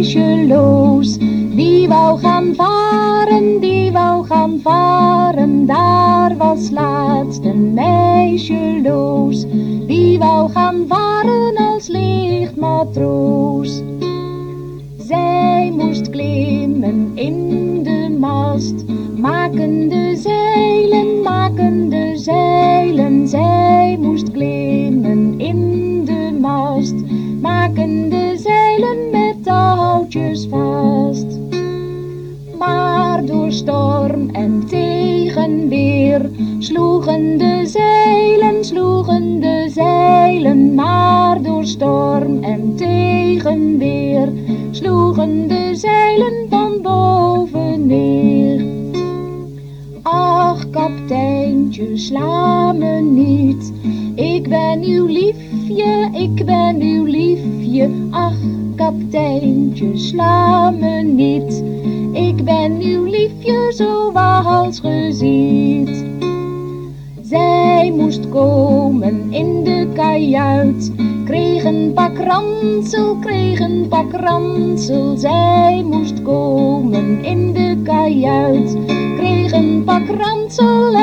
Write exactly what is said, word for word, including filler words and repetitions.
meisjeloos. Die wou gaan varen, die wou gaan varen, daar was laatst een meisjeloos. Die wou gaan varen als lichtmatroos. Zij moest klimmen in de mast, makende zeilen, makende zeilen. Zij moest klimmen in de mast, makende zeilen met touwtjes vast. Maar door storm en tegenweer sloegen de zeilen, sloegen de zeilen. Maar door storm en tegenweer sloegen de zeilen van boven neer. Ach, kapiteintje, sla me niet. Ik ben uw liefje, ik ben uw liefje. Ach, kapiteintje, sla me niet. Ik ben uw liefje zoals ge ziet. Zij moest komen in de kajuit, kreeg een pak ransel, kreeg een pak ransel. Zij moest komen in de kajuit, kreeg een pak ransel